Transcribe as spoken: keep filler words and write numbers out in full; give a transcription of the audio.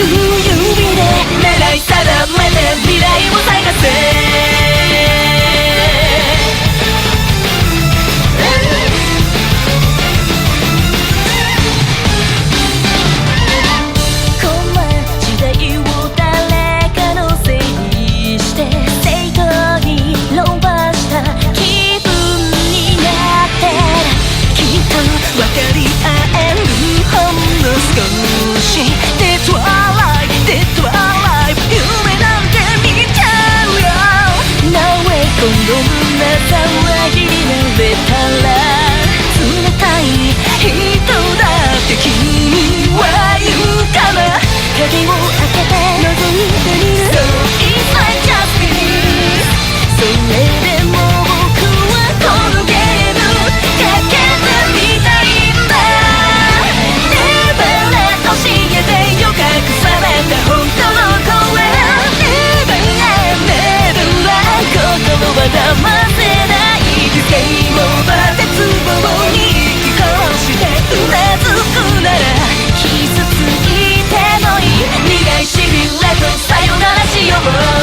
指で狙い定めて未来を探せこんな騒ぎになれたら冷たい人だって君は言うかな鍵を開けて覗いてみる So it's like just me それでも僕はこのゲームかけてみたいんだ Never let 教えてよ隠された本当の声 Never Never 心は騙せないゲームオーバー絶望に息殺してうなずくなら傷ついてもいい苦いしびれとさよならしよう